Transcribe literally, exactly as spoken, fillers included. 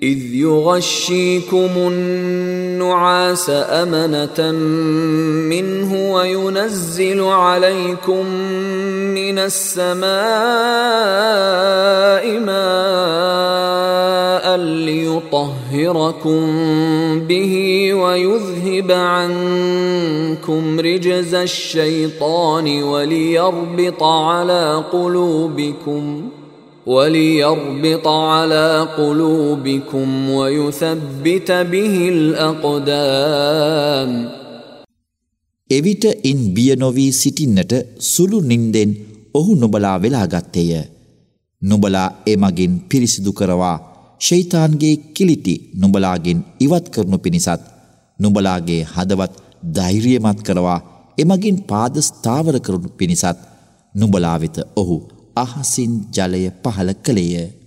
إذ يغشيكم النعاس أمنة منه وينزل عليكم من السماء ماء ليطهركم به ويذهب عنكم رجز الشيطان وليربط على قلوبكم وليربط على قلوبكم ويثبت به الأقدام. එවිට ඉන් බිය නොවී සිටින්නට සුළු නින්දෙන් ඔහු නුඹලා වෙලා ගත්තේය. නුඹලා එමගින් පිරිසිදු කරවා ෂයිතාන්ගේ කිලිටි නුඹලාගෙන් ඉවත් කරනු පිණිසත් නුඹලාගේ හදවත් ධෛර්යමත් කරවා එමගින් පාද ස්ථාවර කරනු පිණිසත් නුඹලා වෙත ඔහු අහසින් ජලය පහළ කළේය.